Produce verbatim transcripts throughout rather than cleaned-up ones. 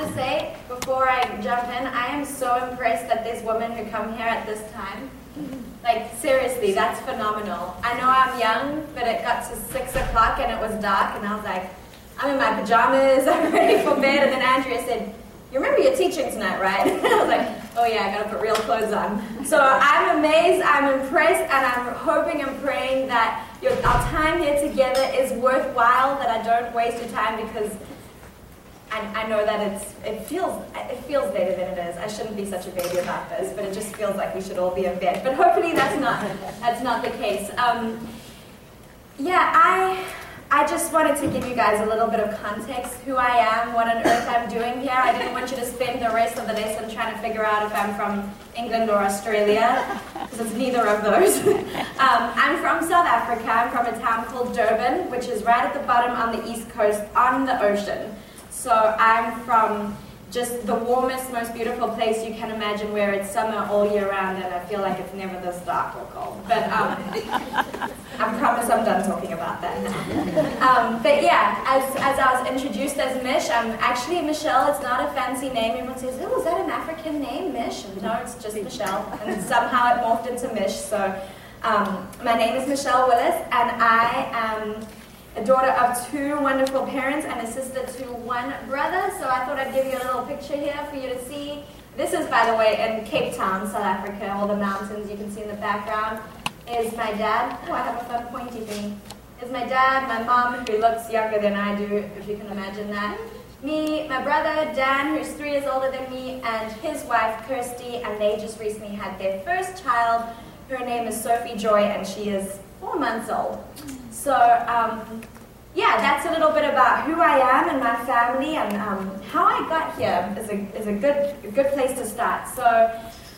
to say, before I jump in, I am so impressed that there's women who come here at this time. Like, seriously, that's phenomenal. I know I'm young, but it got to six o'clock and it was dark, and I was like, I'm in my pajamas, I'm ready for bed, and then Andrea said, you remember you're teaching tonight, right? And I was like, oh yeah, I gotta put real clothes on. So I'm amazed, I'm impressed, and I'm hoping and praying that your, our time here together is worthwhile, that I don't waste your time, because I, I know that it's, it feels it feels later than it is. I shouldn't be such a baby about this, but it just feels like we should all be in bed. But hopefully that's not that's not the case. Um, yeah, I I just wanted to give you guys a little bit of context, who I am, what on earth I'm doing here. I didn't want you to spend the rest of the lesson trying to figure out if I'm from England or Australia, because it's neither of those. um, I'm from South Africa. I'm from a town called Durban, which is right at the bottom on the east coast on the ocean. So I'm from just the warmest, most beautiful place you can imagine, where it's summer all year round, and I feel like it's never this dark or cold. But um, I promise I'm done talking about that now. Um, but yeah, as, as I was introduced as Mish, I'm actually Michelle. It's not a fancy name. Everyone says, oh, is that an African name, Mish? And no, it's just Michelle. And somehow it morphed into Mish. So um, my name is Michelle Willis, and I am a daughter of two wonderful parents and a sister to one brother. So I thought I'd give you a little picture here for you to see. This is, by the way, in Cape Town, South Africa. All the mountains you can see in the background. Is my dad. Oh, I have a fun pointy thing. Is my dad, my mom, who looks younger than I do, if you can imagine that. Me, my brother, Dan, who's three years older than me, and his wife, Kirsty, and they just recently had their first child. Her name is Sophie Joy, and she is four months old. So, um, yeah, that's a little bit about who I am and my family, and um, how I got here is a, is a, good, a good place to start. So,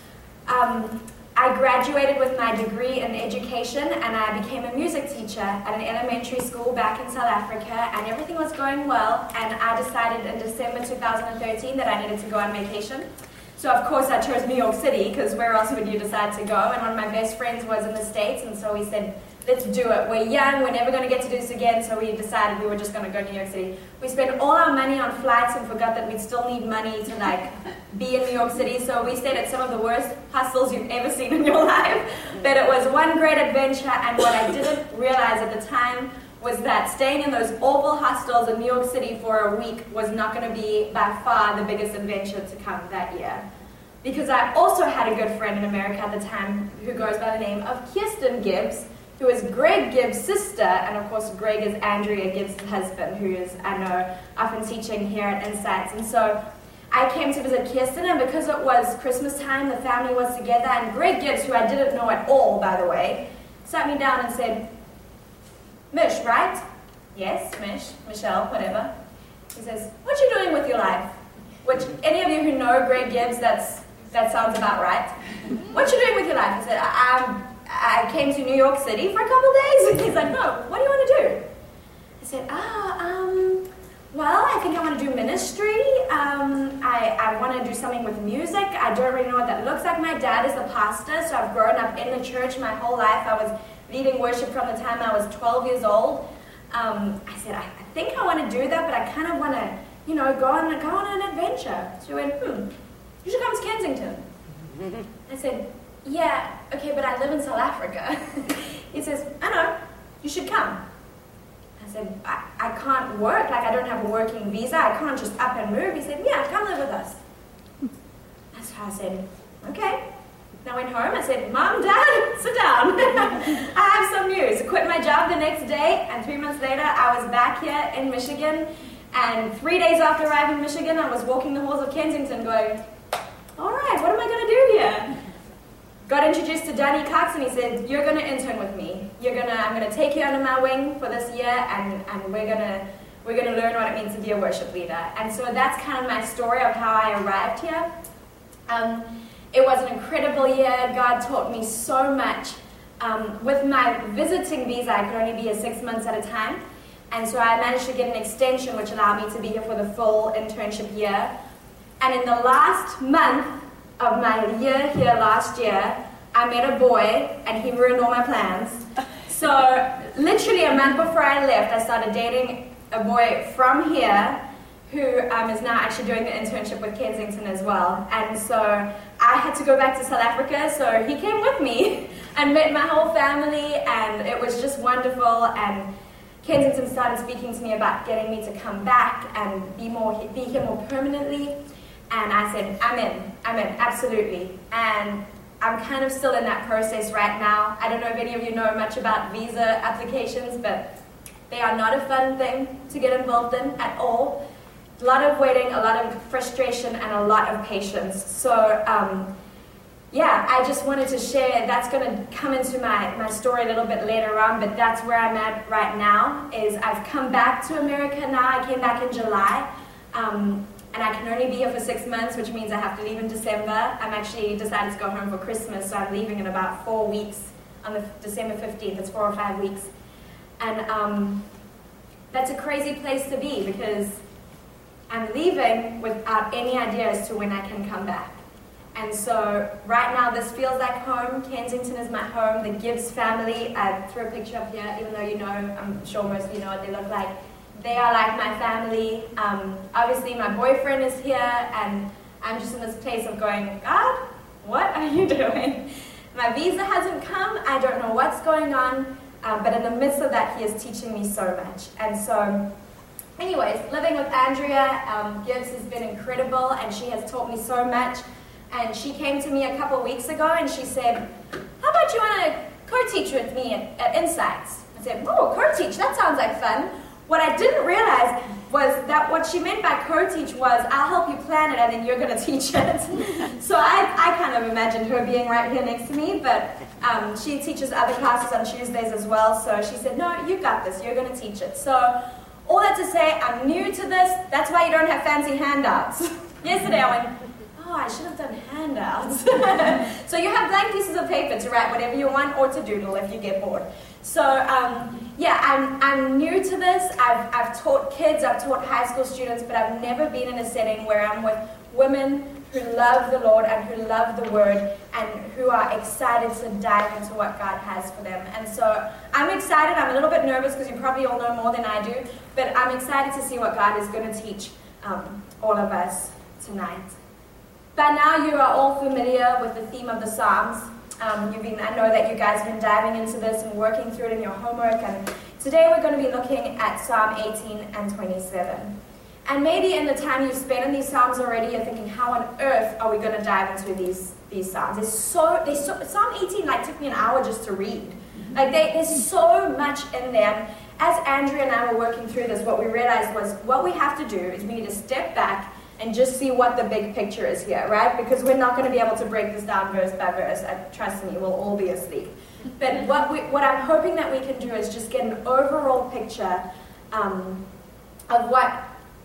um, I graduated with my degree in education, and I became a music teacher at an elementary school back in South Africa, and everything was going well, and I decided in December two thousand thirteen that I needed to go on vacation. So of course I chose New York City, because where else would you decide to go? And one of my best friends was in the States, and so we said, let's do it. We're young, we're never going to get to do this again, so we decided we were just going to go to New York City. We spent all our money on flights and forgot that we'd still need money to like be in New York City, so we stayed at some of the worst hostels you've ever seen in your life. But it was one great adventure, and what I didn't realize at the time was that staying in those awful hostels in New York City for a week was not going to be by far the biggest adventure to come that year. Because I also had a good friend in America at the time who goes by the name of Kirsten Gibbs, who is Greg Gibbs' sister, and of course Greg is Andrea Gibbs' husband, who is, I know, often teaching here at Insights. And so I came to visit Kirsten, and because it was Christmas time, the family was together, and Greg Gibbs, who I didn't know at all, by the way, sat me down and said, Mish, right? Yes, Mish, Michelle, whatever. He says, what you doing with your life? Which, any of you who know Greg Gibbs, that's, that sounds about right. What you doing with your life? He said, I'm I came to New York City for a couple days. And he's like, no, what do you want to do? I said, oh, um, well, I think I want to do ministry. Um, I, I want to do something with music. I don't really know what that looks like. My dad is a pastor, so I've grown up in the church my whole life. I was leading worship from the time I was twelve years old. Um, I said, I, I think I want to do that, but I kind of want to, you know, go on, go on an adventure. So he went, hmm, you should come to Kensington. I said, yeah, okay, but I live in South Africa. He says, I know, you should come. I said, I, I can't work, like I don't have a working visa, I can't just up and move. He said, yeah, come live with us. So I said, okay. And I went home, I said, Mom, Dad, sit down. I have some news. I quit my job the next day, and three months later, I was back here in Michigan, and three days after arriving in Michigan, I was walking the halls of Kensington going, all right, what am I going to do here? Got introduced to Danny Cox, and he said, you're going to intern with me. You're gonna, I'm going to take you under my wing for this year, and, and we're going to we're gonna learn what it means to be a worship leader. And so that's kind of my story of how I arrived here. Um, it was an incredible year. God taught me so much. Um, with my visiting visa, I could only be here six months at a time. And so I managed to get an extension, which allowed me to be here for the full internship year. And in the last month of my year here last year, I met a boy, and he ruined all my plans. So literally a month before I left, I started dating a boy from here who um, is now actually doing the internship with Kensington as well. And so I had to go back to South Africa, so he came with me and met my whole family, and it was just wonderful. And Kensington started speaking to me about getting me to come back and be more be here more permanently. And I said, I'm in, I'm in, absolutely. And I'm kind of still in that process right now. I don't know if any of you know much about visa applications, but they are not a fun thing to get involved in at all. A lot of waiting, a lot of frustration, and a lot of patience. So, um, yeah, I just wanted to share. That's going to come into my, my story a little bit later on, but that's where I'm at right now, is I've come back to America now. I came back in July, um, and I can only be here for six months, which means I have to leave in December. I'm actually decided to go home for Christmas, so I'm leaving in about four weeks, on the December fifteenth. It's four or five weeks. And um, that's a crazy place to be, because I'm leaving without any idea as to when I can come back. And so right now this feels like home. Kensington is my home. The Gibbs family, I threw a picture up here, even though you know, I'm sure most of you know what they look like. They are like my family. Um, obviously my boyfriend is here, and I'm just in this place of going, God, what are you doing? My visa hasn't come. I don't know what's going on. Um, but in the midst of that, he is teaching me so much. And so anyways, living with Andrea um, Gibbs has been incredible, and she has taught me so much. And she came to me a couple weeks ago and she said, how about you want to co-teach with me at, at Insights? I said, oh, co-teach, that sounds like fun. What I didn't realize was that what she meant by co-teach was, I'll help you plan it and then you're going to teach it. So I, I kind of imagined her being right here next to me, but um, she teaches other classes on Tuesdays as well. So she said, no, you got this, you're going to teach it. So all that to say, I'm new to this. That's why you don't have fancy handouts. Yesterday I went, oh, I should have done handouts. So you have blank pieces of paper to write whatever you want, or to doodle if you get bored. So um, yeah, I'm, I'm new to this. I've, I've taught kids, I've taught high school students, but I've never been in a setting where I'm with women who love the Lord and who love the Word and who are excited to dive into what God has for them. And so I'm excited. I'm a little bit nervous because you probably all know more than I do, but I'm excited to see what God is going to teach um, all of us tonight. By now you are all familiar with the theme of the Psalms. Um, you've been, I know that you guys have been diving into this and working through it in your homework, and today we're going to be looking at Psalm eighteen and twenty-seven. And maybe in the time you've spent in these Psalms already, you're thinking, how on earth are we going to dive into these, these Psalms? There's so, there's so, Psalm eighteen like took me an hour just to read. Like they, there's so much in there. As Andrea and I were working through this, what we realized was what we have to do is we need to step back and just see what the big picture is here, right? Because we're not going to be able to break this down verse by verse. I, trust me, we'll all be asleep. But what, we, what I'm hoping that we can do is just get an overall picture um, of what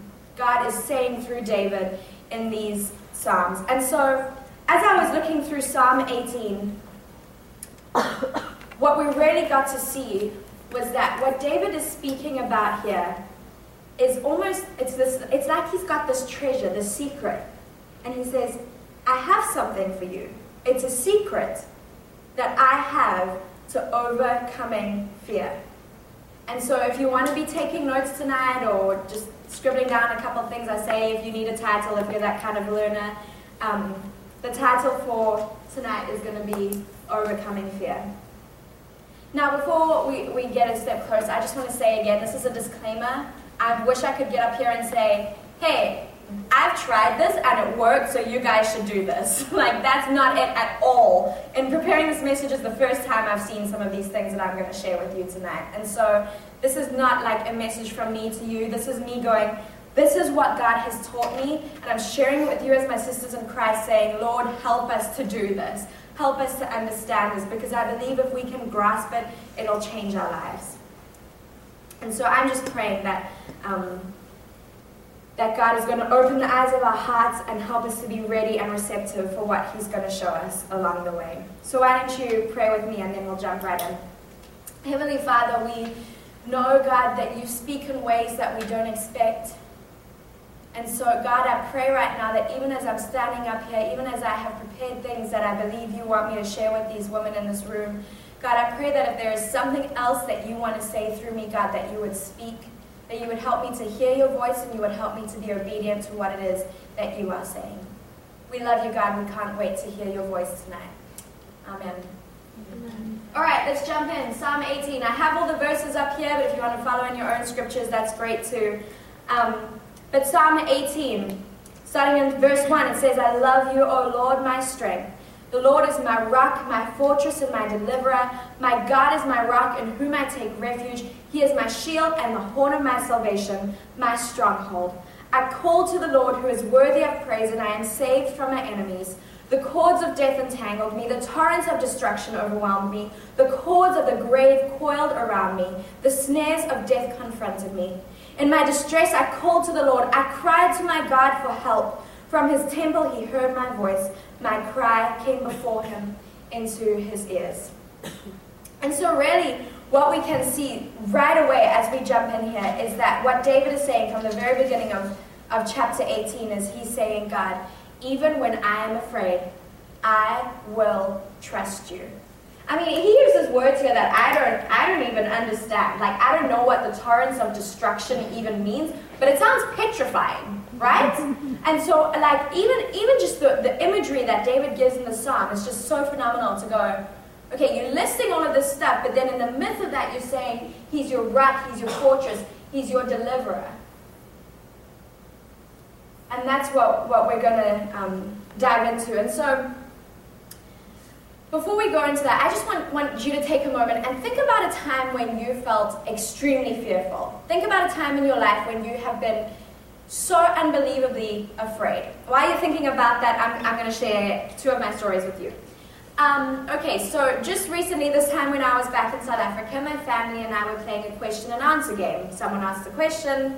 God is saying through David in these Psalms. And so, as I was looking through Psalm eighteen, what we really got to see was that what David is speaking about here is almost, it's this, it's like he's got this treasure, this secret. And he says, I have something for you. It's a secret that I have to overcoming fear. And so if you want to be taking notes tonight, or just scribbling down a couple of things I say, if you need a title, if you're that kind of learner, um, the title for tonight is going to be Overcoming Fear. Now before we, we get a step closer, I just want to say again, this is a disclaimer. I wish I could get up here and say, hey, I've tried this and it worked, so you guys should do this. Like, that's not it at all. In preparing this message is the first time I've seen some of these things that I'm going to share with you tonight. And so this is not like a message from me to you. This is me going, this is what God has taught me, and I'm sharing it with you as my sisters in Christ, saying, Lord, help us to do this. Help us to understand this, because I believe if we can grasp it, it'll change our lives. And so I'm just praying that um, that God is going to open the eyes of our hearts and help us to be ready and receptive for what He's going to show us along the way. So why don't you pray with me, and then we'll jump right in. Heavenly Father, we know, God, that you speak in ways that we don't expect. And so, God, I pray right now that even as I'm standing up here, even as I have prepared things that I believe you want me to share with these women in this room, God, I pray that if there is something else that you want to say through me, God, that you would speak, that you would help me to hear your voice and you would help me to be obedient to what it is that you are saying. We love you, God. We can't wait to hear your voice tonight. Amen. Amen. All right, let's jump in. Psalm eighteen. I have all the verses up here, but if you want to follow in your own scriptures, that's great too. Um, but Psalm eighteen, starting in verse one, it says, I love you, O Lord, my strength. The Lord is my rock, my fortress, and my deliverer. My God is my rock in whom I take refuge. He is my shield and the horn of my salvation, my stronghold. I called to the Lord who is worthy of praise, and I am saved from my enemies. The cords of death entangled me. The torrents of destruction overwhelmed me. The cords of the grave coiled around me. The snares of death confronted me. In my distress, I called to the Lord. I cried to my God for help. From his temple, he heard my voice. My cry came before him into his ears. And so really, what we can see right away as we jump in here is that what David is saying from the very beginning of, of chapter eighteen is he's saying, God, even when I am afraid, I will trust you. I mean, he uses words here that I don't, I don't even understand. Like, I don't know what the torrents of destruction even means, but it sounds petrifying, right? And so, like, even, even just the, the imagery that David gives in the psalm is just so phenomenal to go, okay, you're listing all of this stuff, but then in the midst of that, you're saying he's your rock, he's your fortress, he's your deliverer. And that's what, what we're going to um, dive into. And so, before we go into that, I just want, want you to take a moment and think about a time when you felt extremely fearful. Think about a time in your life when you have been so unbelievably afraid. While you're thinking about that, I'm, I'm going to share two of my stories with you. Um, okay, so just recently, this time when I was back in South Africa, my family and I were playing a question and answer game. Someone asked a question,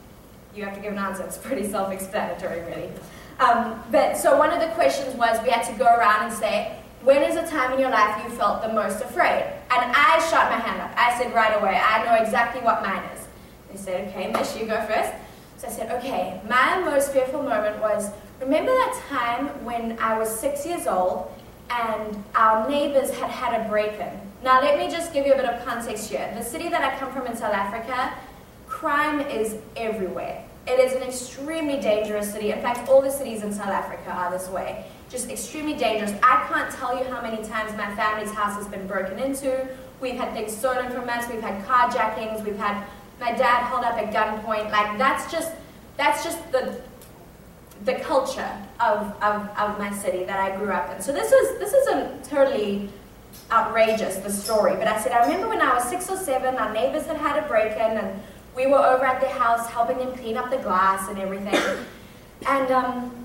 you have to give an answer. It's pretty self-explanatory, really. Um, but so one of the questions was we had to go around and say, when is a time in your life you felt the most afraid? And I shot my hand up. I said right away, I know exactly what mine is. They said, okay, Mish, you go first. So I said, okay, my most fearful moment was, remember that time when I was six years old and our neighbors had had a break-in? Now let me just give you a bit of context here. The city that I come from in South Africa, crime is everywhere. It is an extremely dangerous city. In fact, all the cities in South Africa are this way. Just extremely dangerous. I can't tell you how many times my family's house has been broken into. We've had things stolen from us. We've had carjackings. We've had my dad held up at gunpoint. Like, that's just, that's just the, the culture of, of, of my city that I grew up in. So this was, this isn't totally outrageous, the story. But I said, I remember when I was six or seven, our neighbors had had a break-in, and we were over at their house helping them clean up the glass and everything. And um,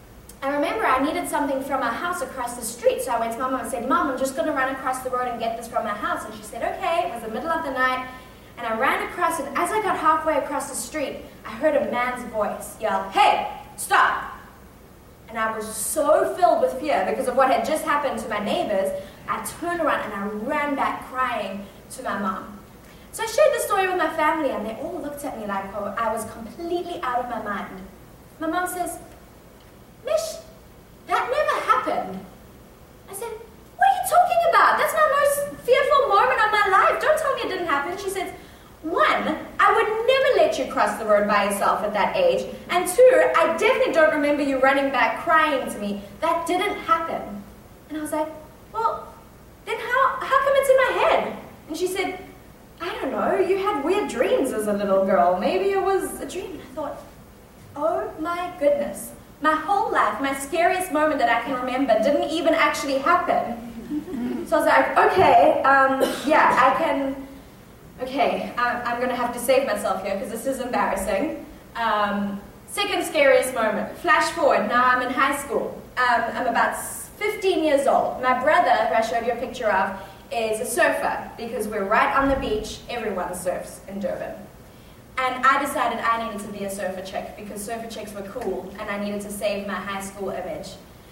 I remember I needed something from our house across the street. So I went to my mom and said, Mom, I'm just going to run across the road and get this from our house. And she said, okay. It was the middle of the night. And I ran across, and as I got halfway across the street, I heard a man's voice yell, hey, stop. And I was so filled with fear because of what had just happened to my neighbors. I turned around and I ran back crying to my mom. So I shared the story with my family, and they all looked at me like oh, I was completely out of my mind. My mom says, Mish, that never happened. I said, what are you talking about? That's my most fearful moment of my life. Don't tell me it didn't happen. She says, one, I would never let you cross the road by yourself at that age. And two, I definitely don't remember you running back crying to me. That didn't happen. And I was like, well, then how, how come it's in my head? And she said, I don't know, you had weird dreams as a little girl. Maybe it was a dream. And I thought, oh my goodness. My whole life, my scariest moment that I can remember didn't even actually happen. So I was like, okay, um, yeah, I can, okay, I'm, I'm going to have to save myself here because this is embarrassing. Um, second scariest moment. Flash forward, now I'm in high school. Um, I'm about fifteen years old. My brother, who I showed you a picture of, is a surfer because we're right on the beach. Everyone surfs in Durban. And I decided I needed to be a surfer chick because surfer chicks were cool and I needed to save my high school image.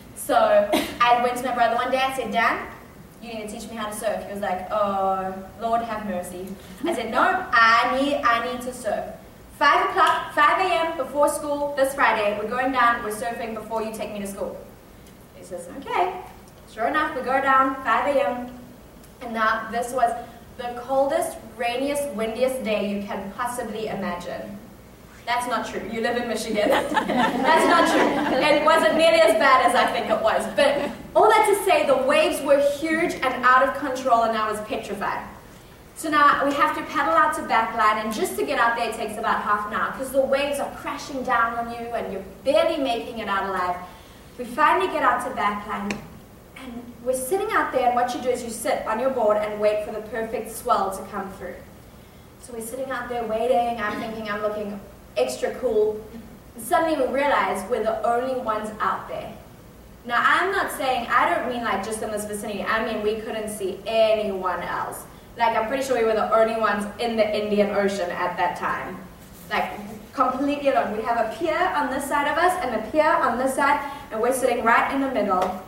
So I went to my brother one day, I said, Dan, you need to teach me how to surf. He was like, oh, Lord have mercy. I said, no, I need, I need to surf. Five o'clock, five a.m. before school this Friday, we're going down, we're surfing before you take me to school. He says, okay. Sure enough, we go down, five a.m. And now this was the coldest, rainiest, windiest day you can possibly imagine. That's not true. You live in Michigan. That's not true. It wasn't nearly as bad as I think it was. But all that to say, the waves were huge and out of control, and I was petrified. So now we have to paddle out to backline, and just to get out there it takes about half an hour because the waves are crashing down on you and you're barely making it out alive. We finally get out to backline, and we're sitting out there, and what you do is you sit on your board and wait for the perfect swell to come through. So we're sitting out there waiting. I'm thinking I'm looking extra cool. And suddenly we realize we're the only ones out there. Now I'm not saying, I don't mean like just in this vicinity, I mean we couldn't see anyone else. Like I'm pretty sure we were the only ones in the Indian Ocean at that time. Like completely alone. We have a pier on this side of us and a pier on this side, and we're sitting right in the middle.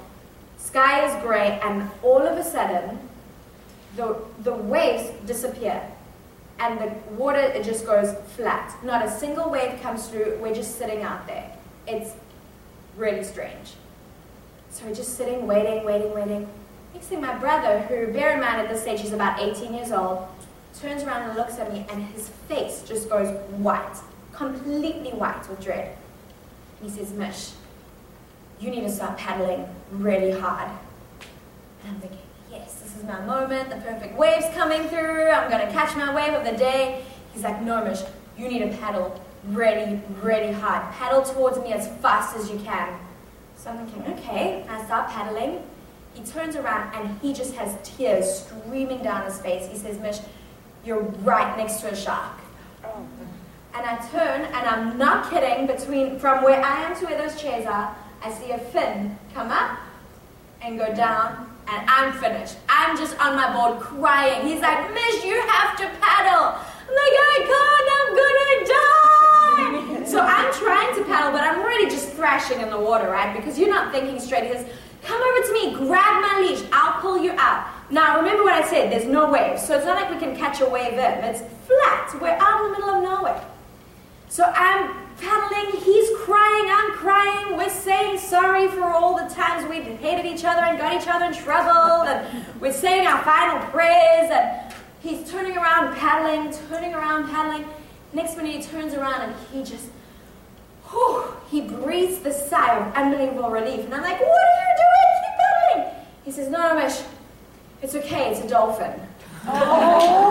Sky is gray, and all of a sudden the, the waves disappear. And the water, it just goes flat. Not a single wave comes through. We're just sitting out there. It's really strange. So we're just sitting, waiting, waiting, waiting. Next thing, my brother, who, bear in mind at this stage he's about eighteen years old, turns around and looks at me, and his face just goes white, completely white with dread. And he says, "Mish, you need to start paddling really hard." And I'm thinking, yes, this is my moment, the perfect wave's coming through, I'm going to catch my wave of the day. He's like, "No, Mish, you need to paddle really, really hard. Paddle towards me as fast as you can." So I'm thinking, okay, I start paddling. He turns around and he just has tears streaming down his face. He says, "Mish, you're right next to a shark." Oh. And I turn, and I'm not kidding, between from where I am to where those chairs are, I see a fin come up and go down, and I'm finished. I'm just on my board crying. He's like, "Mish, you have to paddle." I'm like, "I can't, I'm gonna die." So I'm trying to paddle, but I'm really just thrashing in the water, right? Because you're not thinking straight. He says, "Come over to me, grab my leash, I'll pull you out." Now remember what I said, there's no waves, so it's not like we can catch a wave in. It's flat, we're out in the middle of nowhere. So I'm paddling, he's crying, I'm crying, we're saying sorry for all the times we hated each other and got each other in trouble, and we're saying our final prayers, and he's turning around paddling, turning around paddling. Next minute he turns around and he just, whew, he breathes the sigh of unbelievable relief. And I'm like, "What are you doing? Keep paddling." He says, "No, Mish, it's okay, it's a dolphin." Oh.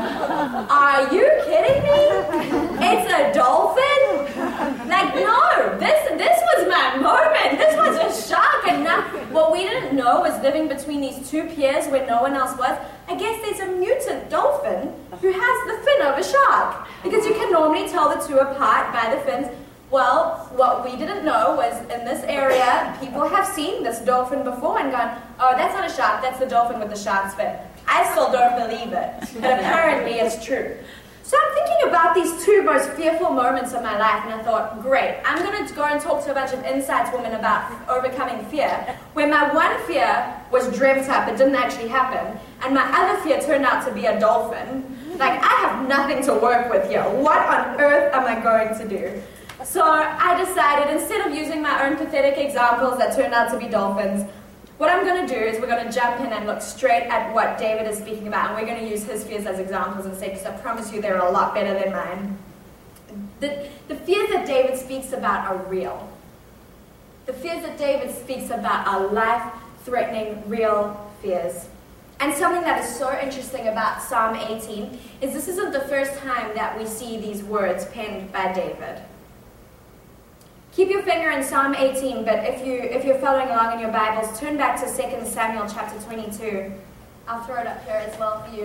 Are you kidding me? It's a dolphin? Like, no, this this was my moment. This was a shock. And now, what we didn't know was living between these two piers where no one else was, I guess there's a mutant dolphin who has the fin of a shark. Because you can normally tell the two apart by the fins. Well, what we didn't know was in this area, people have seen this dolphin before and gone, "Oh, that's not a shark, that's the dolphin with the shark's fin." I still don't believe it, but apparently it's true. So I'm thinking about these two most fearful moments of my life, and I thought, great, I'm going to go and talk to a bunch of insights women about overcoming fear, where my one fear was dreamt up, it didn't actually happen, and my other fear turned out to be a dolphin. Like, I have nothing to work with here. What on earth am I going to do? So I decided, instead of using my own pathetic examples that turned out to be dolphins, what I'm going to do is we're going to jump in and look straight at what David is speaking about, and we're going to use his fears as examples and say, because I promise you they're a lot better than mine. The, the fears that David speaks about are real. The fears that David speaks about are life-threatening, real fears. And something that is so interesting about Psalm eighteen is this isn't the first time that we see these words penned by David. Keep your finger in Psalm eighteen, but if, you, if you're following along in your Bibles, turn back to Second Samuel chapter twenty-two. I'll throw it up here as well for you.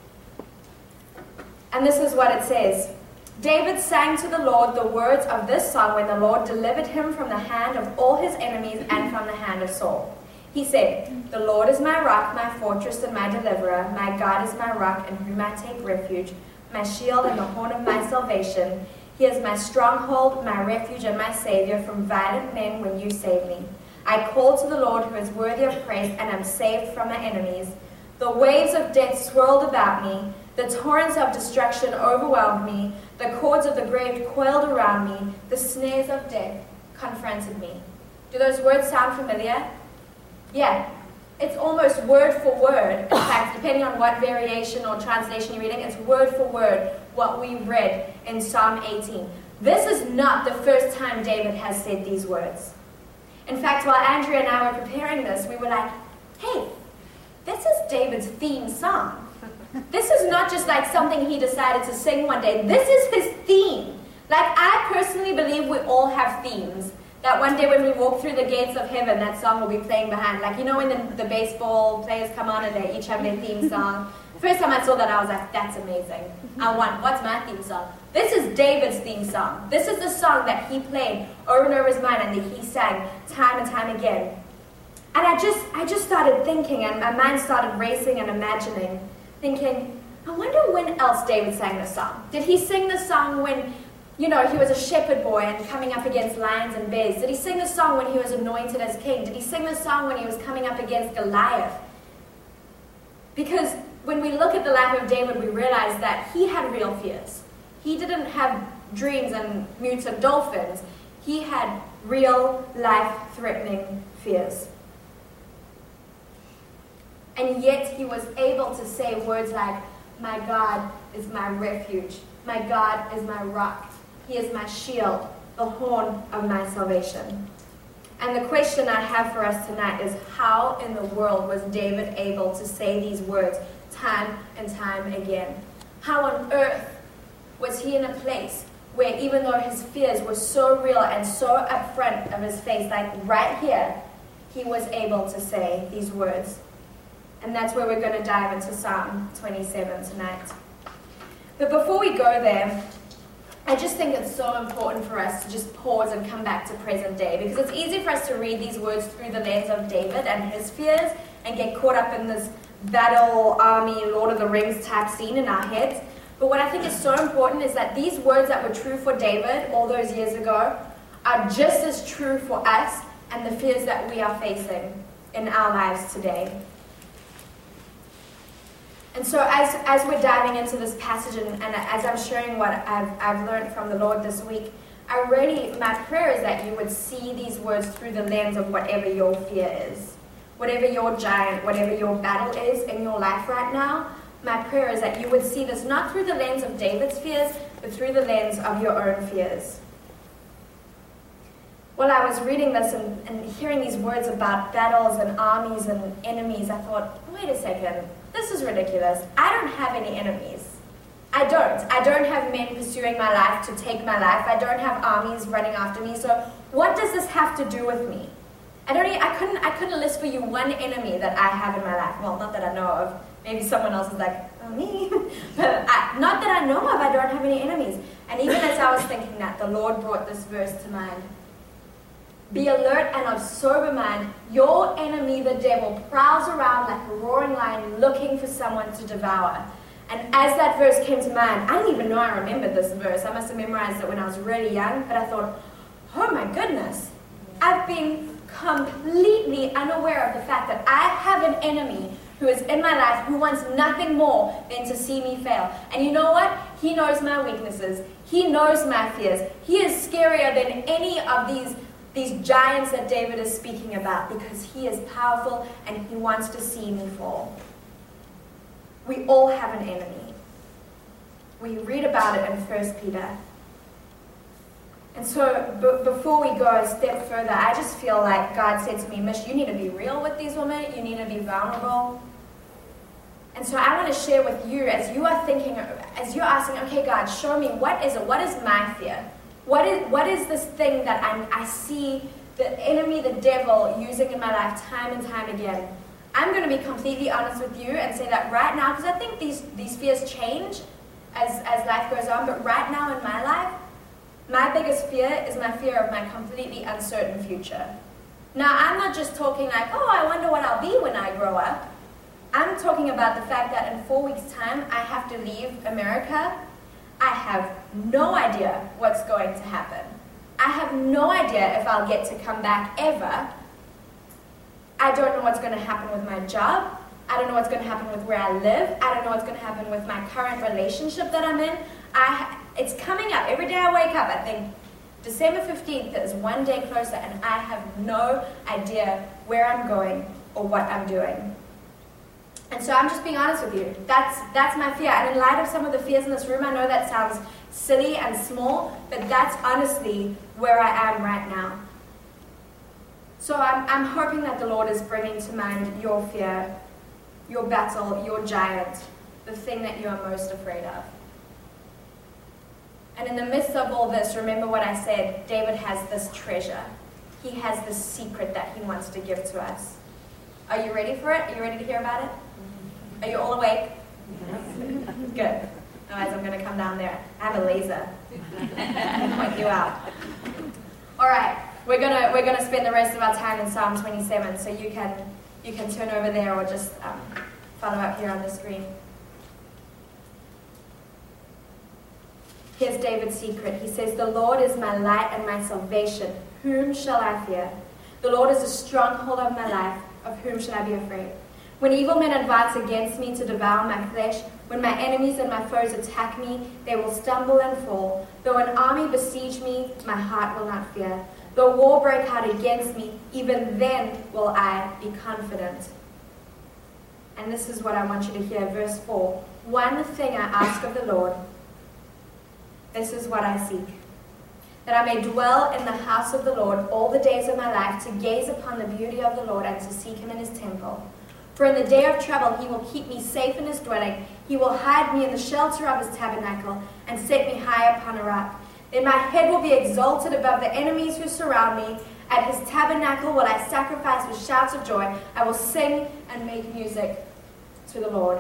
And this is what it says. David sang to the Lord the words of this song when the Lord delivered him from the hand of all his enemies and from the hand of Saul. He said, "The Lord is my rock, my fortress, and my deliverer. My God is my rock, in whom I take refuge, my shield and the horn of my salvation. He is my stronghold, my refuge, and my savior from violent men when you save me. I call to the Lord who is worthy of praise, and am saved from my enemies. The waves of death swirled about me. The torrents of destruction overwhelmed me. The cords of the grave coiled around me. The snares of death confronted me." Do those words sound familiar? Yeah. it's almost word for word. In fact, depending on what variation or translation you're reading, it's word for word what we read in Psalm eighteen. This is not the first time David has said these words. In fact, while Andrea and I were preparing this, we were like, hey, this is David's theme song. This is not just like something he decided to sing one day. This is his theme. Like, I personally believe we all have themes. That one day when we walk through the gates of heaven, that song will be playing behind. Like, you know when the, the baseball players come on and they each have their theme song? First time I saw that, I was like, that's amazing. I want, what's my theme song? This is David's theme song. This is the song that he played over and over his mind and that he sang time and time again. And I just, I just started thinking, and my mind started racing and imagining, thinking, I wonder when else David sang this song. Did he sing this song when, you know, he was a shepherd boy and coming up against lions and bears? Did he sing this song when he was anointed as king? Did he sing this song when he was coming up against Goliath? Because when we look at the life of David, we realize that he had real fears. He didn't have dreams and mutant dolphins. He had real life-threatening fears. And yet he was able to say words like, my God is my refuge. My God is my rock. He is my shield, the horn of my salvation. And the question I have for us tonight is, how in the world was David able to say these words time and time again? How on earth was he in a place where even though his fears were so real and so upfront of his face, like right here, he was able to say these words? And that's where we're going to dive into Psalm twenty-seven tonight. But before we go there, I just think it's so important for us to just pause and come back to present day, because it's easy for us to read these words through the lens of David and his fears and get caught up in this battle, army, Lord of the Rings type scene in our heads. But what I think is so important is that these words that were true for David all those years ago are just as true for us and the fears that we are facing in our lives today. And so as, as we're diving into this passage and, and as I'm sharing what I've, I've learned from the Lord this week, I really, my prayer is that you would see these words through the lens of whatever your fear is. Whatever your giant, whatever your battle is in your life right now, my prayer is that you would see this not through the lens of David's fears, but through the lens of your own fears. While I was reading this and, and hearing these words about battles and armies and enemies, I thought, wait a second, this is ridiculous. I don't have any enemies. I don't. I don't have men pursuing my life to take my life. I don't have armies running after me. So what does this have to do with me? I don't. I couldn't. I couldn't list for you one enemy that I have in my life. Well, not that I know of. Maybe someone else is like, oh, me. But I, not that I know of. I don't have any enemies. And even as I was thinking that, the Lord brought this verse to mind. Be alert and of sober mind. Your enemy, the devil, prowls around like a roaring lion looking for someone to devour. And as that verse came to mind, I didn't even know I remembered this verse. I must have memorized it when I was really young. But I thought, oh my goodness. I've been completely unaware of the fact that I have an enemy who is in my life who wants nothing more than to see me fail. And you know what? He knows my weaknesses. He knows my fears. He is scarier than any of these These giants that David is speaking about, because he is powerful and he wants to see me fall. We all have an enemy. We read about it in First Peter. And so b- before we go a step further, I just feel like God said to me, Mish, you need to be real with these women. You need to be vulnerable. And so I want to share with you, as you are thinking, as you're asking, okay, God, show me, what is it? What is my fear? What is, what is this thing that I, I see the enemy, the devil, using in my life time and time again? I'm going to be completely honest with you and say that right now, because I think these, these fears change as, as life goes on, but right now in my life, my biggest fear is my fear of my completely uncertain future. Now, I'm not just talking like, oh, I wonder what I'll be when I grow up. I'm talking about the fact that in four weeks' time, I have to leave America. I have no idea what's going to happen. I have no idea if I'll get to come back ever. I don't know what's going to happen with my job. I don't know what's going to happen with where I live. I don't know what's going to happen with my current relationship that I'm in. I, it's coming up. Every day I wake up, I think December fifteenth is one day closer, and I have no idea where I'm going or what I'm doing. And so I'm just being honest with you. That's that's my fear. And in light of some of the fears in this room, I know that sounds silly and small, but that's honestly where I am right now. So I'm, I'm hoping that the Lord is bringing to mind your fear, your battle, your giant, the thing that you are most afraid of. And in the midst of all this, remember what I said, David has this treasure. He has this secret that he wants to give to us. Are you ready for it? Are you ready to hear about it? Are you all awake? Good. Otherwise I'm going to come down there. I have a laser. Point you out. All right. We're gonna we're gonna spend the rest of our time in Psalm twenty-seven, so you can you can turn over there or just um, follow up here on the screen. Here's David's secret. He says, "The Lord is my light and my salvation. Whom shall I fear? The Lord is a stronghold of my life. Of whom should I be afraid? When evil men advance against me to devour my flesh, when my enemies and my foes attack me, they will stumble and fall. Though an army besiege me, my heart will not fear. Though war break out against me, even then will I be confident." And this is what I want you to hear, verse four. "One thing I ask of the Lord, this is what I seek, that I may dwell in the house of the Lord all the days of my life, to gaze upon the beauty of the Lord and to seek him in his temple. For in the day of trouble he will keep me safe in his dwelling. He will hide me in the shelter of his tabernacle and set me high upon a rock. Then my head will be exalted above the enemies who surround me. At his tabernacle will I sacrifice with shouts of joy. I will sing and make music to the Lord."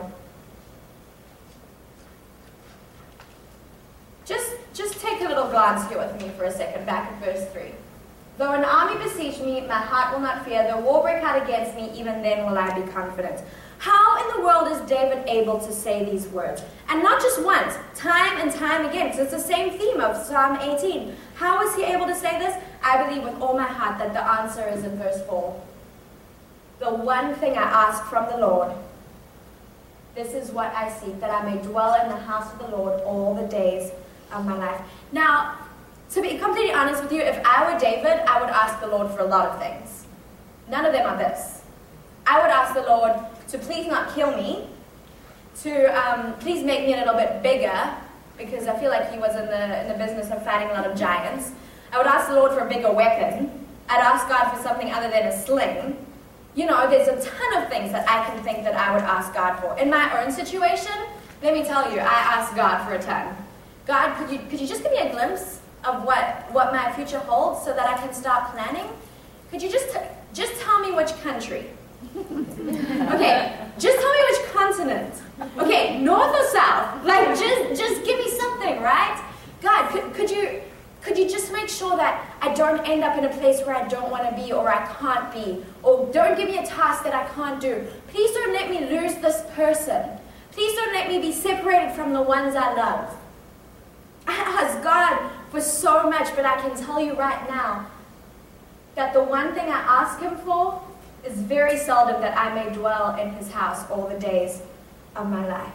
Just, just take a little glance here with me for a second, back at verse three. "Though an army besiege me, my heart will not fear. Though war break out against me, even then will I be confident." How in the world is David able to say these words? And not just once, time and time again, because it's the same theme of Psalm eighteen. How is he able to say this? I believe with all my heart that the answer is in verse four. "The one thing I ask from the Lord, this is what I seek, that I may dwell in the house of the Lord all the days of my life." Now, to be completely honest with you, if I were David, I would ask the Lord for a lot of things. None of them are this. I would ask the Lord to please not kill me, to um, please make me a little bit bigger, because I feel like he was in the, in the business of fighting a lot of giants. I would ask the Lord for a bigger weapon. I'd ask God for something other than a sling. You know, there's a ton of things that I can think that I would ask God for. In my own situation, let me tell you, I asked God for a ton. God, could you, could you just give me a glimpse of what, what my future holds so that I can start planning? Could you just, t- just tell me which country? Okay, just tell me which continent. Okay, north or south? Like, just, just give me something, right? God, could, could you... Could you just make sure that I don't end up in a place where I don't want to be or I can't be? Or don't give me a task that I can't do. Please don't let me lose this person. Please don't let me be separated from the ones I love. I ask God for so much, but I can tell you right now that the one thing I ask him for is very seldom that I may dwell in his house all the days of my life.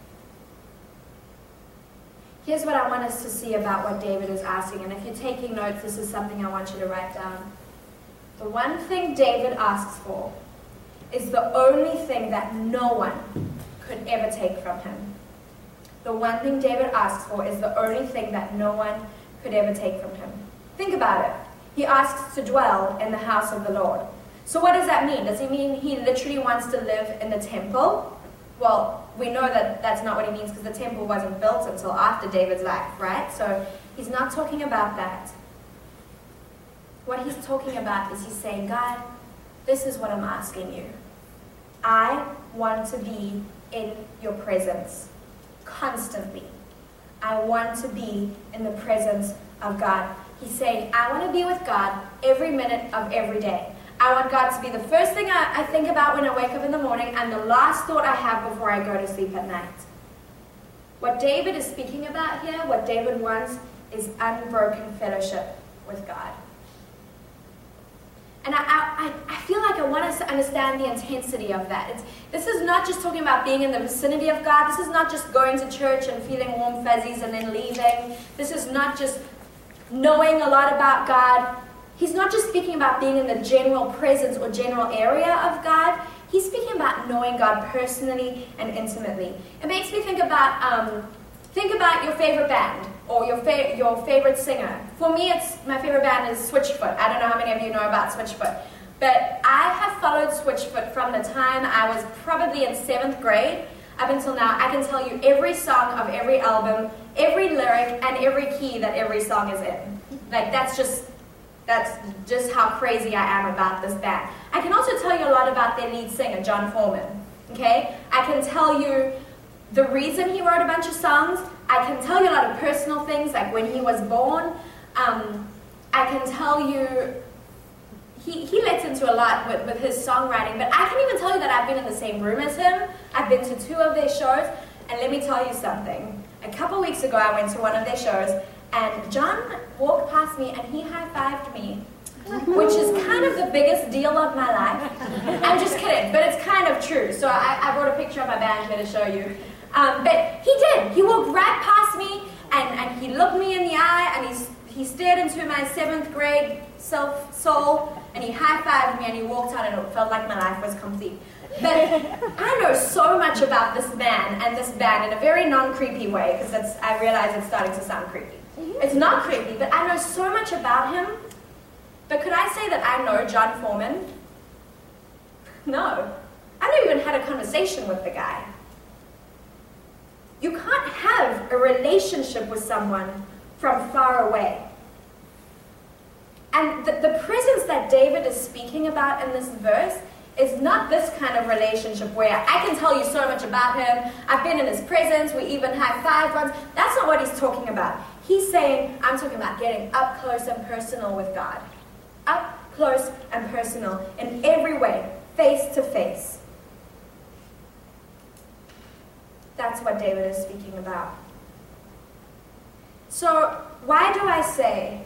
Here's what I want us to see about what David is asking, and if you're taking notes, this is something I want you to write down. The one thing David asks for is the only thing that no one could ever take from him. The one thing David asks for is the only thing that no one could ever take from him. Think about it. He asks to dwell in the house of the Lord. So what does that mean? Does he mean he literally wants to live in the temple? Well, we know that that's not what he means because the temple wasn't built until after David's life, right? So he's not talking about that. What he's talking about is he's saying, God, this is what I'm asking you. I want to be in your presence constantly. I want to be in the presence of God. He's saying, I want to be with God every minute of every day. I want God to be the first thing I, I think about when I wake up in the morning and the last thought I have before I go to sleep at night. What David is speaking about here, what David wants, is unbroken fellowship with God. And I, I, I feel like I want us to understand the intensity of that. It's, this is not just talking about being in the vicinity of God. This is not just going to church and feeling warm fuzzies and then leaving. This is not just knowing a lot about God. he's not just speaking about being in the general presence or general area of God. He's speaking about knowing God personally and intimately. It makes me think about um, think about your favorite band or your fa- your favorite singer. For me, it's my favorite band is Switchfoot. I don't know how many of you know about Switchfoot, but I have followed Switchfoot from the time I was probably in seventh grade up until now. I can tell you every song of every album, every lyric, and every key that every song is in. Like that's just that's just how crazy I am about this band. I can also tell you a lot about their lead singer, Jon Foreman. Okay, I can tell you the reason he wrote a bunch of songs. I can tell you a lot of personal things, like when he was born. Um, I can tell you, he, he lets into a lot with, with his songwriting, but I can even tell you that I've been in the same room as him. I've been to two of their shows, and let me tell you something. A couple weeks ago, I went to one of their shows, and John walked past me, and he high-fived me, which is kind of the biggest deal of my life. I'm just kidding, but it's kind of true. So I, I brought a picture of my band here to show you. Um, but he did. He walked right past me, and, and he looked me in the eye, and he, he stared into my seventh grade self soul, and he high-fived me, and he walked out, and it felt like my life was complete. But I know so much about this man and this band in a very non-creepy way, because I realize it's starting to sound creepy. It's not creepy, but I know so much about him. But could I say that I know Jon Foreman? No. I never even had a conversation with the guy. You can't have a relationship with someone from far away. And the, the presence that David is speaking about in this verse is not this kind of relationship where I can tell you so much about him, I've been in his presence, we even high-fived once. That's not what he's talking about. He's saying, I'm talking about getting up close and personal with God. Up close and personal in every way, face to face. That's what David is speaking about. So, why do I say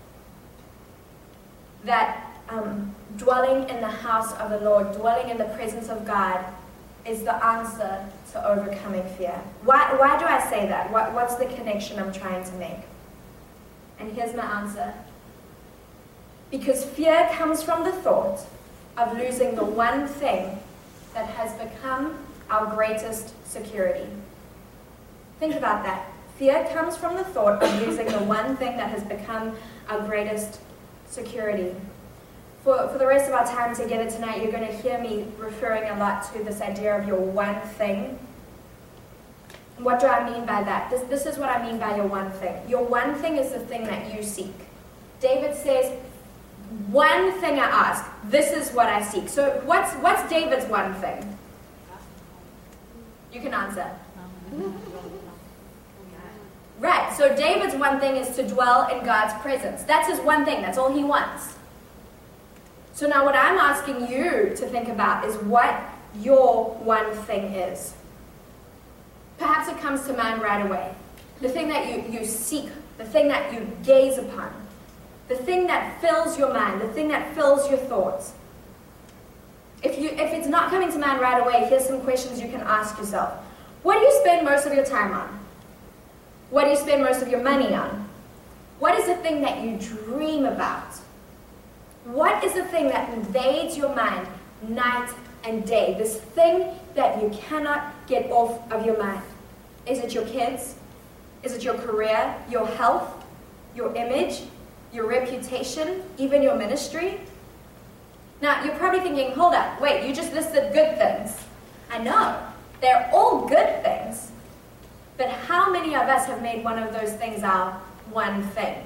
that um, dwelling in the house of the Lord, dwelling in the presence of God, is the answer to overcoming fear? Why, why do I say that? What, what's the connection I'm trying to make? And here's my answer. Because fear comes from the thought of losing the one thing that has become our greatest security. Think about that. Fear comes from the thought of losing the one thing that has become our greatest security. For, for the rest of our time together tonight, you're going to hear me referring a lot to this idea of your one thing. What do I mean by that? This, this is what I mean by your one thing. Your one thing is the thing that you seek. David says, one thing I ask, this is what I seek. So what's, what's David's one thing? You can answer. Right, so David's one thing is to dwell in God's presence. That's his one thing, that's all he wants. So now what I'm asking you to think about is what your one thing is. Perhaps it comes to mind right away. The thing that you, you seek, the thing that you gaze upon, the thing that fills your mind, the thing that fills your thoughts. If, you, if it's not coming to mind right away, here's some questions you can ask yourself. What do you spend most of your time on? What do you spend most of your money on? What is the thing that you dream about? What is the thing that invades your mind night and day? This thing that you cannot get off of your mind. Is it your kids? Is it your career, your health, your image, your reputation, even your ministry? Now, you're probably thinking, hold up, wait, you just listed good things. I know, they're all good things. But how many of us have made one of those things our one thing?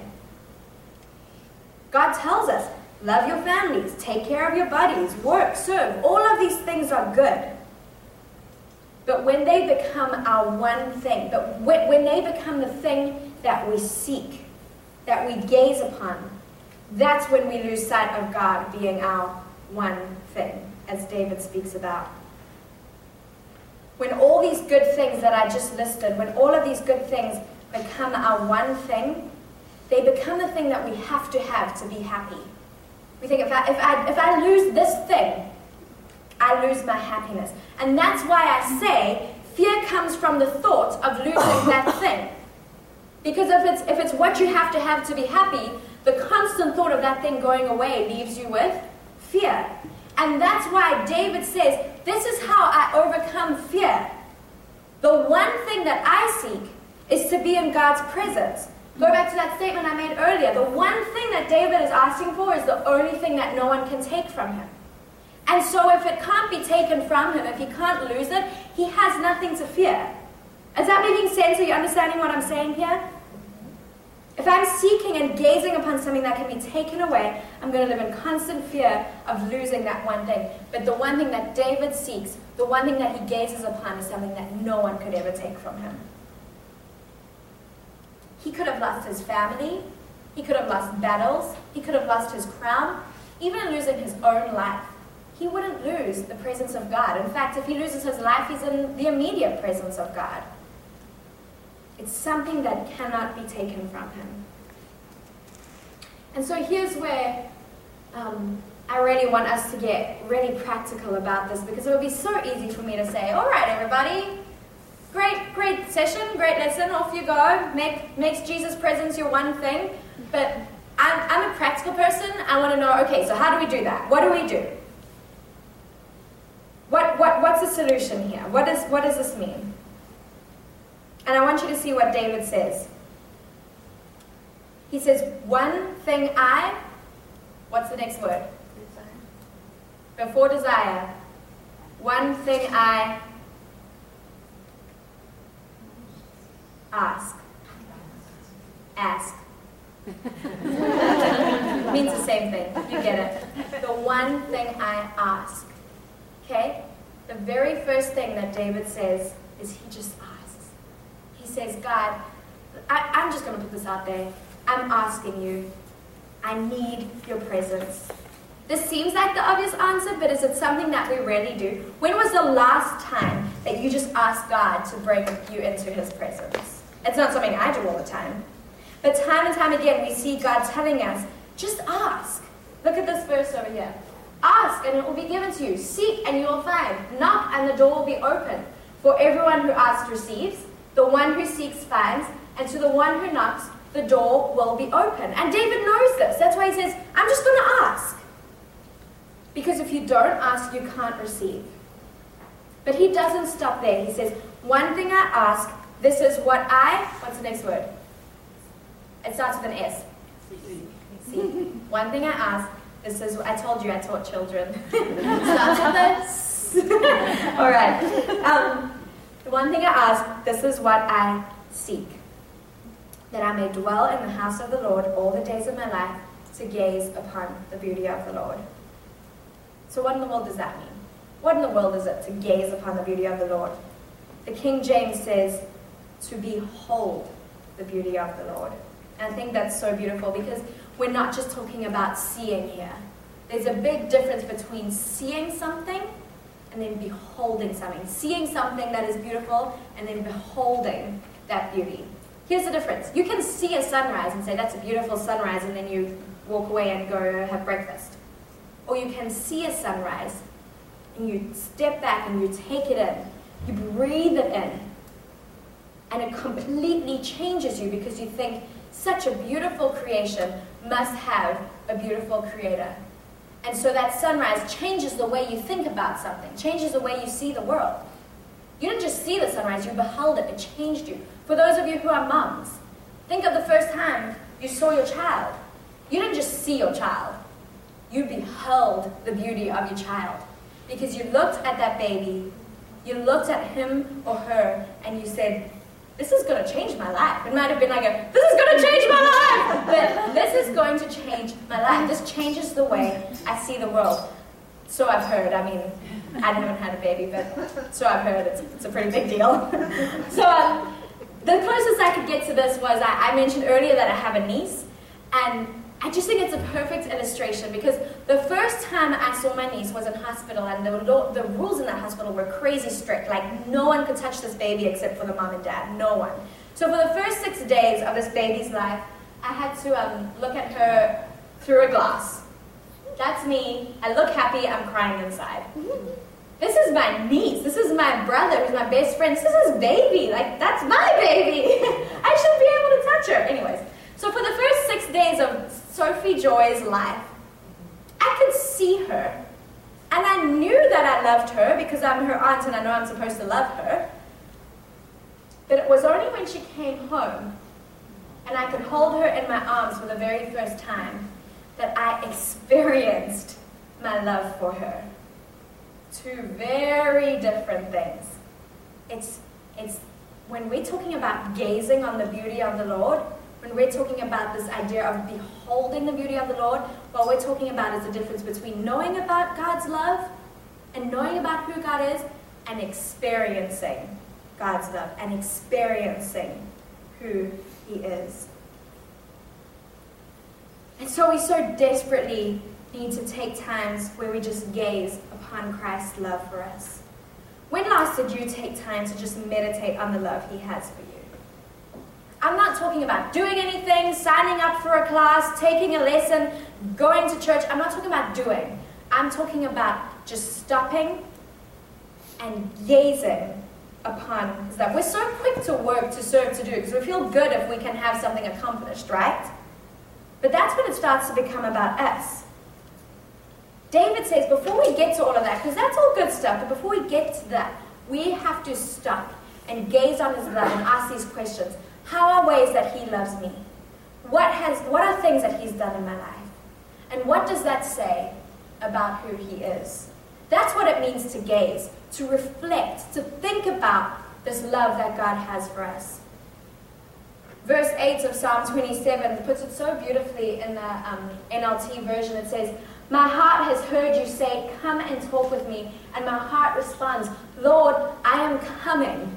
God tells us, love your families, take care of your bodies, work, serve. All of these things are good. But when they become our one thing, but when, when they become the thing that we seek, that we gaze upon, that's when we lose sight of God being our one thing, as David speaks about. When all these good things that I just listed, when all of these good things become our one thing, they become the thing that we have to have to be happy. We think, if I, if I, if I lose this thing, I lose my happiness. And that's why I say fear comes from the thought of losing that thing. Because if it's, if it's what you have to have to be happy, the constant thought of that thing going away leaves you with fear. And that's why David says, this is how I overcome fear. The one thing that I seek is to be in God's presence. Go back to that statement I made earlier. The one thing that David is asking for is the only thing that no one can take from him. And so if it can't be taken from him, if he can't lose it, he has nothing to fear. Is that making sense? Are you understanding what I'm saying here? If I'm seeking and gazing upon something that can be taken away, I'm going to live in constant fear of losing that one thing. But the one thing that David seeks, the one thing that he gazes upon, is something that no one could ever take from him. He could have lost his family. He could have lost battles. He could have lost his crown. Even in losing his own life, he wouldn't lose the presence of God. In fact, if he loses his life, he's in the immediate presence of God. It's something that cannot be taken from him. And so here's where um, I really want us to get really practical about this, because it would be so easy for me to say, all right, everybody, great, great session, great lesson, off you go, make makes Jesus' presence your one thing. But I'm, I'm a practical person. I want to know, okay, so how do we do that? What do we do? What, what, what's the solution here? What, is, what does this mean? And I want you to see what David says. He says, one thing I, what's the next word? Desire. Before desire. One thing I ask. Ask. Means the same thing. You get it. The one thing I ask. Okay? The very first thing that David says is he just asks. He says, God, I, I'm just going to put this out there. I'm asking you. I need your presence. This seems like the obvious answer, but is it something that we rarely do? When was the last time that you just asked God to bring you into his presence? It's not something I do all the time. But time and time again, we see God telling us, just ask. Look at this verse over here. Ask, and it will be given to you. Seek, and you will find. Knock, and the door will be open. For everyone who asks receives. The one who seeks finds, and to the one who knocks, the door will be open. And David knows this. That's why he says, I'm just going to ask. Because if you don't ask, you can't receive. But he doesn't stop there. He says, one thing I ask, this is what I, what's the next word? It starts with an S. See. One thing I ask, this is, I told you I taught children. It starts with this. All right. Um, The one thing I ask, this is what I seek, that I may dwell in the house of the Lord all the days of my life, to gaze upon the beauty of the Lord. So what in the world does that mean? What in the world is it to gaze upon the beauty of the Lord? The King James says, to behold the beauty of the Lord. And I think that's so beautiful, because we're not just talking about seeing here. There's a big difference between seeing something and then beholding something. Seeing something that is beautiful, and then beholding that beauty. Here's the difference. You can see a sunrise and say, that's a beautiful sunrise, and then you walk away and go have breakfast. Or you can see a sunrise, and you step back and you take it in. You breathe it in. And it completely changes you, because you think, such a beautiful creation must have a beautiful creator. And so that sunrise changes the way you think about something, changes the way you see the world. You didn't just see the sunrise, you beheld it, it changed you. For those of you who are moms, think of the first time you saw your child. You didn't just see your child, you beheld the beauty of your child. Because you looked at that baby, you looked at him or her, and you said, this is going to change my life. It might have been like a, this is going to change my life! But this is going to change my life. This changes the way I see the world. So I've heard. I mean, I haven't had a baby, but so I've heard. It's, it's a pretty big deal. So um, the closest I could get to this was, I, I mentioned earlier that I have a niece. And I just think it's a perfect illustration, because the first time I saw my niece was in hospital, and the, the rules in that hospital were crazy strict. Like, no one could touch this baby except for the mom and dad. No one. So for the first six days of this baby's life, I had to um, look at her through a glass. That's me. I look happy. I'm crying inside. This is my niece. This is my brother, who's my best friend. This is his baby. Like, that's my baby. I should be able to touch her. Anyways. So for the first six days of Sophie Joy's life, I could see her, and I knew that I loved her because I'm her aunt and I know I'm supposed to love her. But it was only when she came home and I could hold her in my arms for the very first time that I experienced my love for her. Two very different things. It's, it's when we're talking about gazing on the beauty of the Lord, when we're talking about this idea of beholding the beauty of the Lord, what we're talking about is the difference between knowing about God's love and knowing about who God is and experiencing God's love and experiencing who He is. And so we so desperately need to take times where we just gaze upon Christ's love for us. When last did you take time to just meditate on the love He has for you? I'm not talking about doing anything, signing up for a class, taking a lesson, going to church. I'm not talking about doing. I'm talking about just stopping and gazing upon His love. We're so quick to work, to serve, to do, because we feel good if we can have something accomplished, right? But that's when it starts to become about us. David says, before we get to all of that, because that's all good stuff, but before we get to that, we have to stop and gaze on His love and ask these questions. How are ways that He loves me? What has, what are things that He's done in my life? And what does that say about who He is? That's what it means to gaze, to reflect, to think about this love that God has for us. Verse eight of Psalm twenty-seven puts it so beautifully in the um, N L T version. It says, "My heart has heard you say, 'Come and talk with me.' And my heart responds, 'Lord, I am coming.'"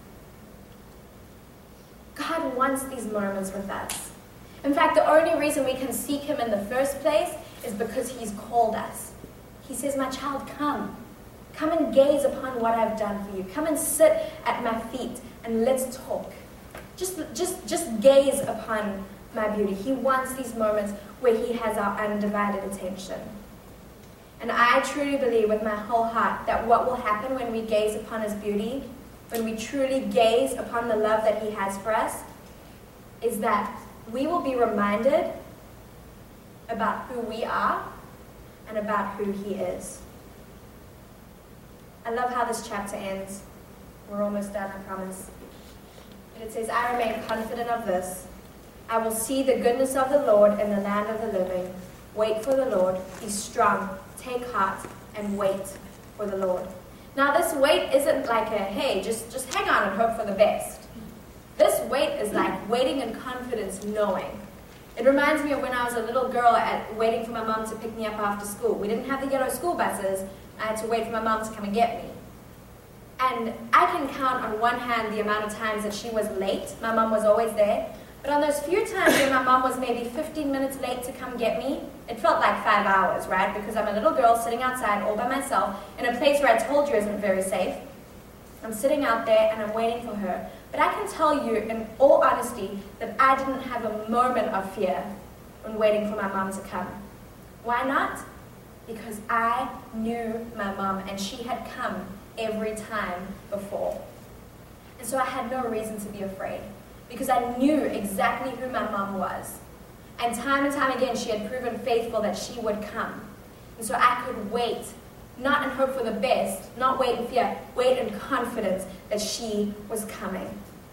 God wants these moments with us. In fact, the only reason we can seek Him in the first place is because He's called us. He says, "My child, come. Come and gaze upon what I've done for you. Come and sit at my feet and let's talk. Just, just, just gaze upon my beauty." He wants these moments where He has our undivided attention. And I truly believe with my whole heart that what will happen when we gaze upon His beauty, when we truly gaze upon the love that He has for us, is that we will be reminded about who we are and about who He is. I love how this chapter ends. We're almost done, I promise. But it says, "I remain confident of this. I will see the goodness of the Lord in the land of the living. Wait for the Lord. Be strong. Take heart and wait for the Lord." Now this wait isn't like a, hey, just, just hang on and hope for the best. This wait is like waiting in confidence, knowing. It reminds me of when I was a little girl at waiting for my mom to pick me up after school. We didn't have the yellow school buses. I had to wait for my mom to come and get me. And I can count on one hand the amount of times that she was late. My mom was always there. But on those few times when my mom was maybe fifteen minutes late to come get me, it felt like five hours, right? Because I'm a little girl sitting outside all by myself in a place where I told you isn't very safe. I'm sitting out there and I'm waiting for her. But I can tell you in all honesty that I didn't have a moment of fear when waiting for my mom to come. Why not? Because I knew my mom and she had come every time before. And so I had no reason to be afraid because I knew exactly who my mom was. And time and time again she had proven faithful that she would come. And so I could wait, not in hope for the best, not wait in fear, wait in confidence that she was coming.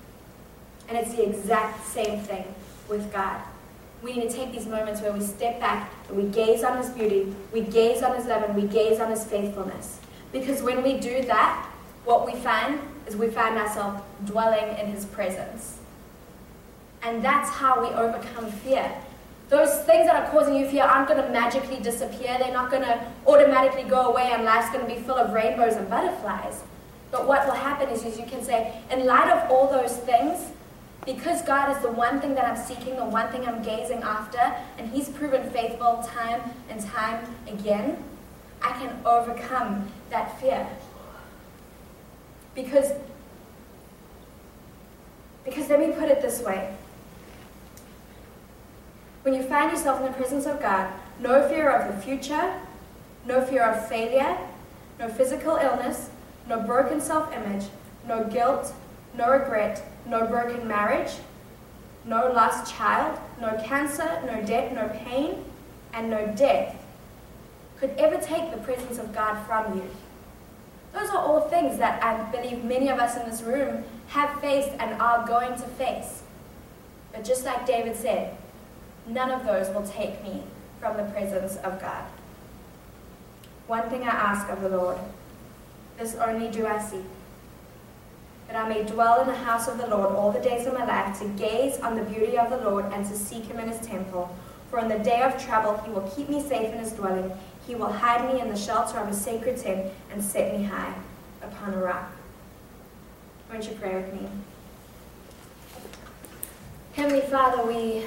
And it's the exact same thing with God. We need to take these moments where we step back and we gaze on His beauty, we gaze on His love, and we gaze on His faithfulness. Because when we do that, what we find is we find ourselves dwelling in His presence. And that's how we overcome fear. Those things that are causing you fear aren't going to magically disappear. They're not going to automatically go away and life's going to be full of rainbows and butterflies. But what will happen is, is you can say, in light of all those things, because God is the one thing that I'm seeking, the one thing I'm gazing after, and He's proven faithful time and time again, I can overcome that fear. Because, because let me put it this way. When you find yourself in the presence of God, no fear of the future, no fear of failure, no physical illness, no broken self-image, no guilt, no regret, no broken marriage, no lost child, no cancer, no debt, no pain, and no death could ever take the presence of God from you. Those are all things that I believe many of us in this room have faced and are going to face. But just like David said, none of those will take me from the presence of God. One thing I ask of the Lord, this only do I seek, that I may dwell in the house of the Lord all the days of my life, to gaze on the beauty of the Lord and to seek him in his temple. For in the day of trouble he will keep me safe in his dwelling. He will hide me in the shelter of his sacred tent and set me high upon a rock. Won't you pray with me? Heavenly Father, we,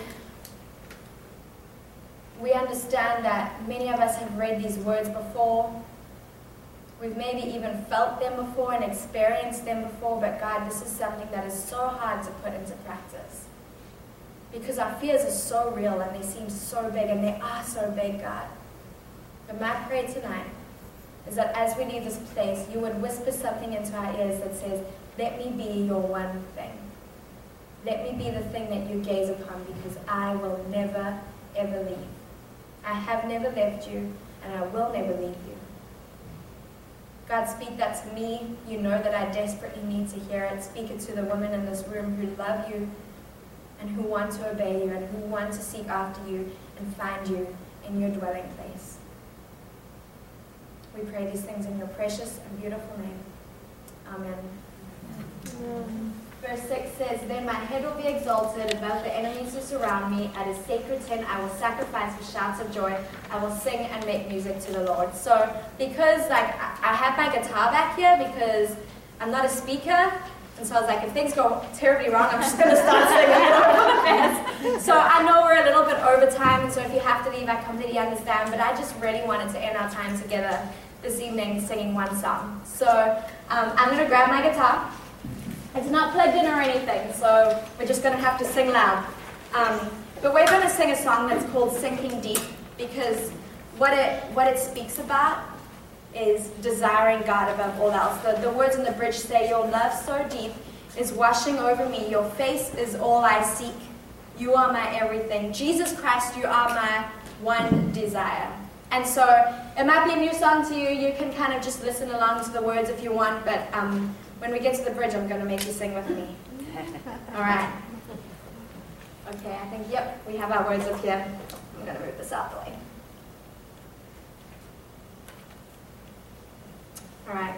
we understand that many of us have read these words before. We've maybe even felt them before and experienced them before, but God, this is something that is so hard to put into practice. Because our fears are so real and they seem so big, and they are so big, God. But my prayer tonight is that as we leave this place, you would whisper something into our ears that says, let me be your one thing. Let me be the thing that you gaze upon, because I will never, ever leave. I have never left you, and I will never leave you. God, speak that to me. You know that I desperately need to hear it. Speak it to the women in this room who love you and who want to obey you and who want to seek after you and find you in your dwelling place. We pray these things in your precious and beautiful name. Amen. Amen. Verse six says, then my head will be exalted above the enemies who surround me. At his sacred tent I will sacrifice with shouts of joy. I will sing and make music to the Lord. So because like I have my guitar back here because I'm not a speaker, and so I was like, if things go terribly wrong, I'm just going to start singing. So I know we're a little bit over time, and so if you have to leave, I completely understand. But I just really wanted to end our time together this evening singing one song. So um, I'm going to grab my guitar. It's not plugged in or anything, so we're just going to have to sing loud. Um, but we're going to sing a song that's called Sinking Deep, because what it, what it speaks about is desiring God above all else. The, the words in the bridge say, your love so deep is washing over me. Your face is all I seek. You are my everything. Jesus Christ, you are my one desire. And so it might be a new song to you. You can kind of just listen along to the words if you want, but um, when we get to the bridge, I'm going to make you sing with me. All right. Okay, I think, yep, we have our words up here. I'm going to move this out the way. All right.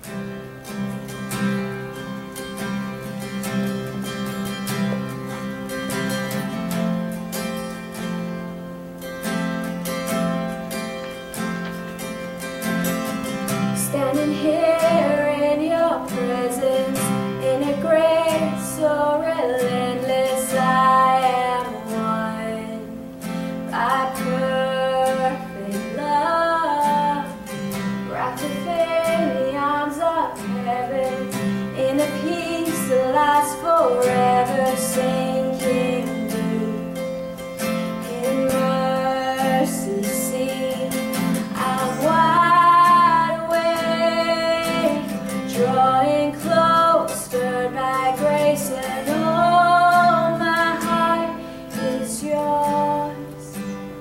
Standing here in your presence, in a grace so relentless, I am one by perfect love, wrapped within the arms of heaven, in a peace that lasts forever, sinking deep in mercy. See, I'm wide awake, drawing close, stirred by grace, and all my heart is yours.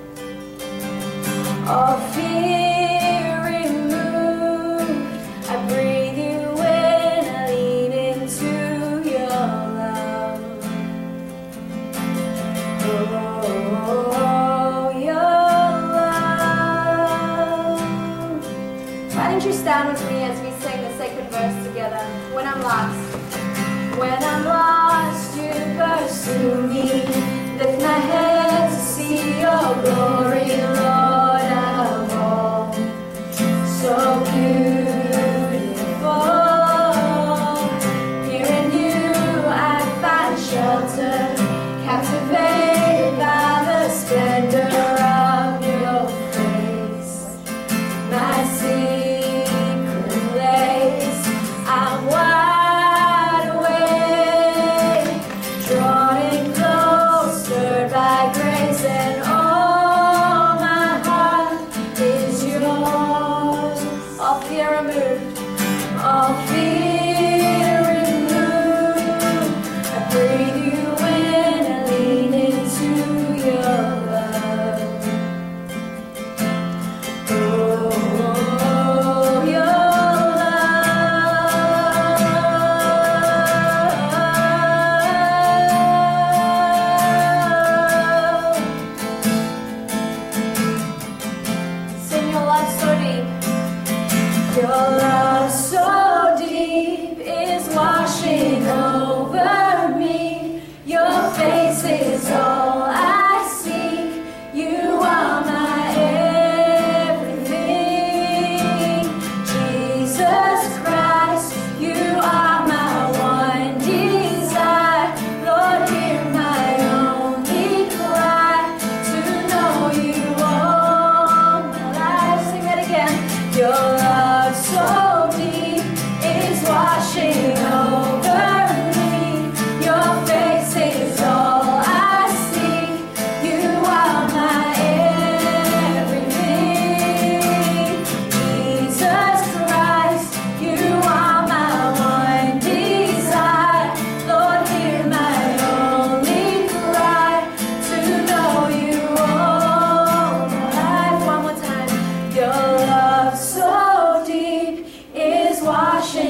All fear removed, I breathe you in, I lean into your love. Oh, your love. Why don't you stand with me as we sing the sacred verse together? When I'm lost, when I'm lost, you pursue me. Lift my head to see your glory, Lord. I'm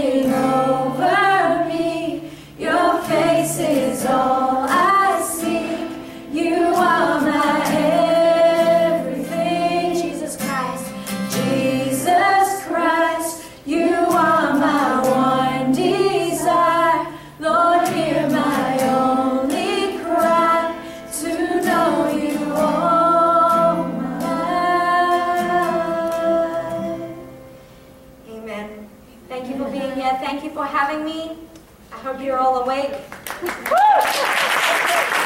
watching over me. Your face is all I seek. You are my everything. Jesus Christ, Jesus Christ, you are my one desire. Lord, hear my only cry, to know you all my life. Amen. Thank you for being here. Thank you for having me. I hope you're all awake.